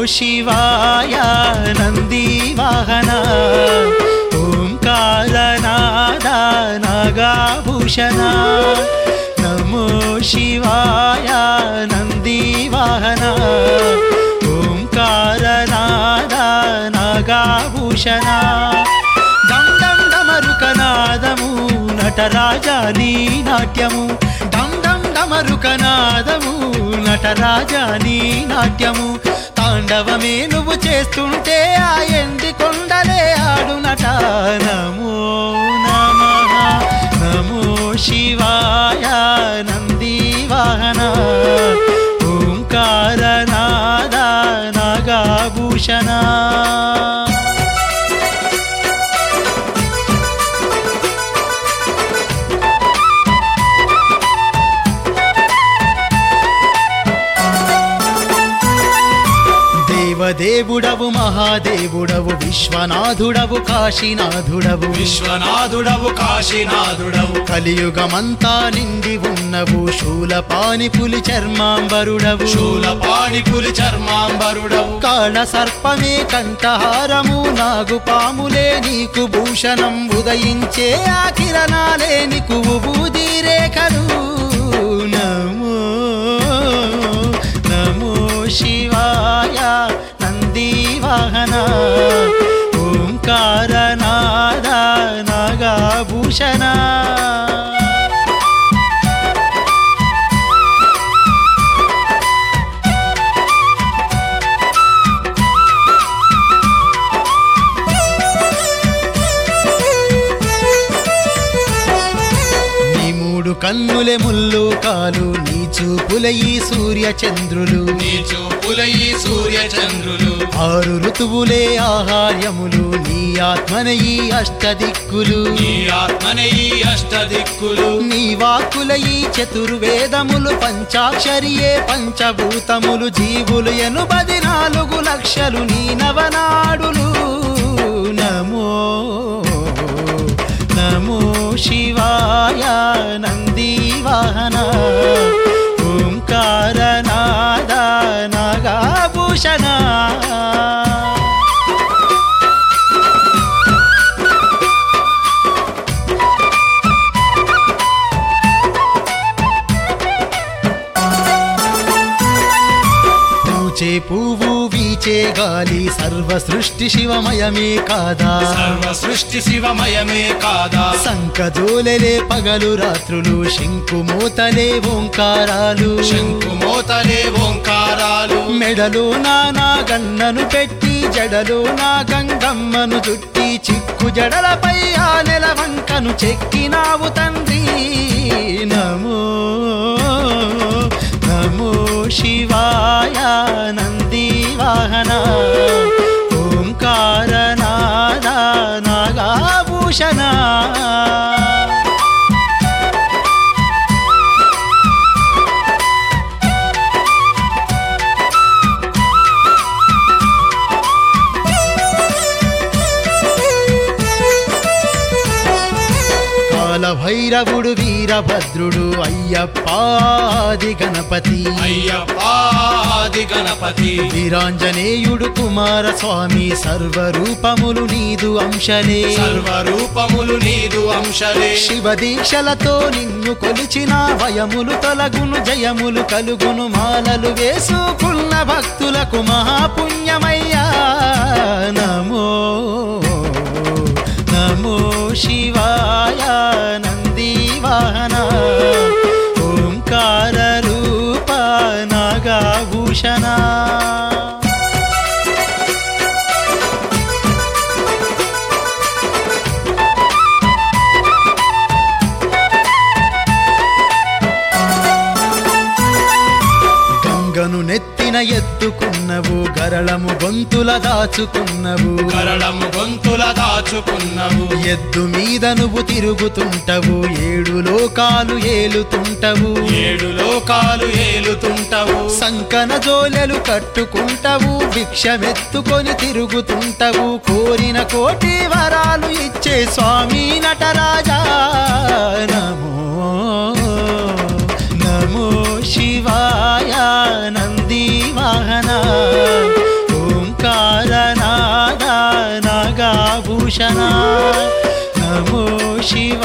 శివాయ నందివాహన ఓంకారనాద నాగాభూషణ నమో శివాయ నందివాహన ఓంకారనాద నాగాభూషణ డం డం డమరుకనాదము నటరాజా నీ నాట్యము డం డం డమరుకనాదము నటరాజా నీ నాట్యము తాండవమే నువ్వు చేస్తుంటే ఆ ఎండి కొండలే ఆడునట నమో నమః నమో శివాయ నందివాహన ఓంకారనాద నాగాభూషణ దేవదేవుడవు మహాదేవుడవు విశ్వనాథుడవు కాశీనాథుడవు విశ్వనాథుడవు కాశీనాథుడవు కలియుగమంతా నిండి ఉన్నవు శూలపాణి పులి చర్మాంబరుడవు శూలపాణి పులి చర్మాంబరుడవు కాళ సర్పమే కంఠహారము నాగుపాములే నీకు భూషణం ఉదయించే ఆ కిరణాలే నీకు బూది రేఖలు నమో నమో శివాయ నందివాహన ఓంకారనాద నాగాభూషణ కన్నులే ముల్లు కాలు నీ చూపుల ఈ సూర్య చంద్రులు నీ చూపుల ఈ సూర్య చంద్రులు ఆరు ఋతువులే ఆహార్యములు నీ ఆత్మన ఈ అష్టదిక్కులు నీ ఆత్మనే ఈ అష్టదిక్కులు నీ వాక్కుల ఈ చతుర్వేదములు పంచాక్షరియే పంచభూతములు జీవులు 84 లక్షలు నీ నవనాడులు నమో నమో శివాయ నందివాహన ఓంకారనాద నాగాభూషణ పూచే పువ్వు వీచే గాలి సర్వ సృష్టి శివమయమే కాదా సర్వ సృష్టి శివమయమే కాదా సంకజోలలే పగలు రాత్రులు శంకుమోతలే ఓంకారాలు శంకుమోతలే ఓంకారాలు మెడలో నానా గన్నను పెట్టి జడలో నా గంగమ్మను చుట్టి చిక్కు జడలపై ఆ నెల వంకను చెక్కినావు తండ్రి నమో నమో శివాయ నందివాహన ఓంకారనాద నాగాభూషణ భైరవుడు వీరభద్రుడు అయ్యప్పాది గణపతి అయ్యప్పాది గణపతి వీరాంజనేయుడు కుమారస్వామి సర్వరూపములు నీదు అంశలే సర్వరూపములు నీదు అంశలే శివ దీక్షలతో నిన్ను కొలిచిన భయములు తొలగును జయములు కలుగును మాలలు వేసుకున్న భక్తులకు మహాపుణ్యమయ్యా నమో నమో శివాయ నందివాహన ఓంకార రూప నాగాభూషణ గంగను నెత్తిన ఎత్తుకున్నవు గరళము గొంతుల దాచుకున్నవు గరళము గొంతుల దాచుకున్నవు ఎద్దు మీద నువ్వు తిరుగుతుంటవు 7 లోకాలు ఏలుతుంటవు 7 లోకాలు ఏలుతుంటవు సంకన జోలెలు కట్టుకుంటవు భిక్షమెత్తుకొని తిరుగుతుంటవు కోరిన కోటి వరాలు ఇచ్చే స్వామి నటరాజా నమో నమో శివాయ నందివాహన భూషణ నమో శివ